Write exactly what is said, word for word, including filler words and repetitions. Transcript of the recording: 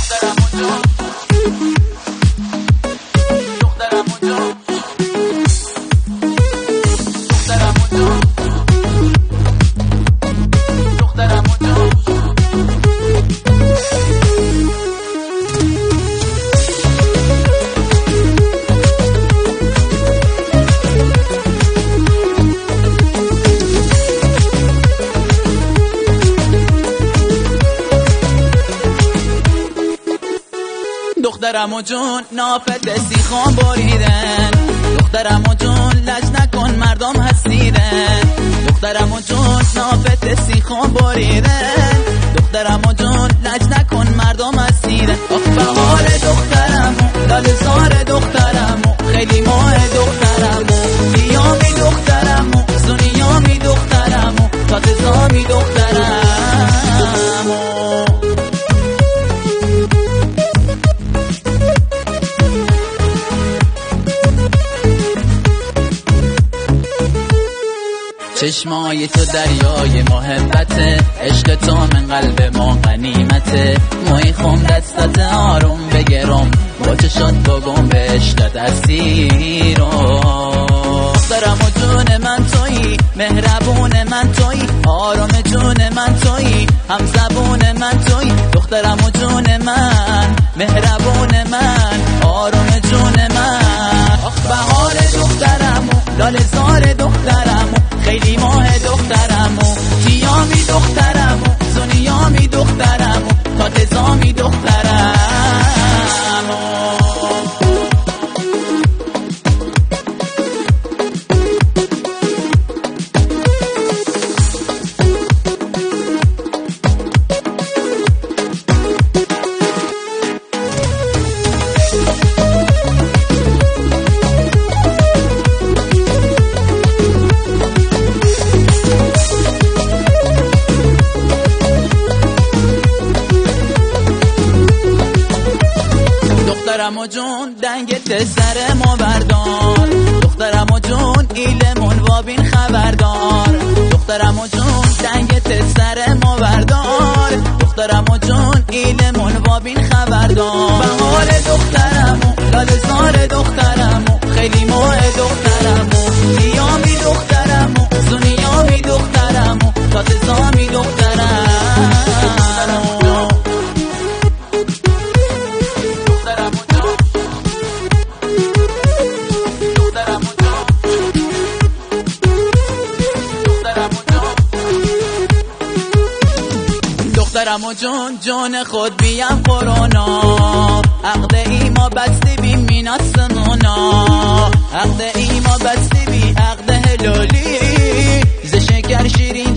دخترم و جون نافت سیخان بریدن، دخترم و جون لج نکن مردم حسیدن، دخترم و جون نافت سیخان بریدن، دخترم و جون لج نکن مردم حسیدن. آخ بهار دخترمو لاله زار دخترمو خیلی ماه دخترمو بیامی دخترمو سونیامی دخترمو فاتزامی دخترمو. چشمای تو دریای محبته، عشق تو من قلب ما غنیمته، مای خم دستت آروم بگرم با چشات بگم به عشقت اسیرم. دخترم و جون من تویی، مهربون من تویی، آرام جون من تویی، هم زبون من تویی. دخترم و جون من، مهربون من، آرام جون من. آخ بهار دخترمو لاله زار دخترمو خیلی ماه دخترمو کیامی دخترمو سونیامی دخترمو فاتزامی دخترمو. دخترم و جون دنگت سر ما بردار، دخترم و جون ایلمون وابین خبردار، دخترم و جون دنگت سر ما بردار، دخترم و جون ایلمون وابین خبردار. بهار دخترمو لاله زار دخترمو خیلی ماه دخترمو بیامی دخترمو سونیامی دخترمو فاتزامی دخترمو. دخترم و جون جون خود بیم قرونا، عقد ایما بستی بی مینات سمونا، عقد ایما بستی بی عقد هلالی ز شکر شیرین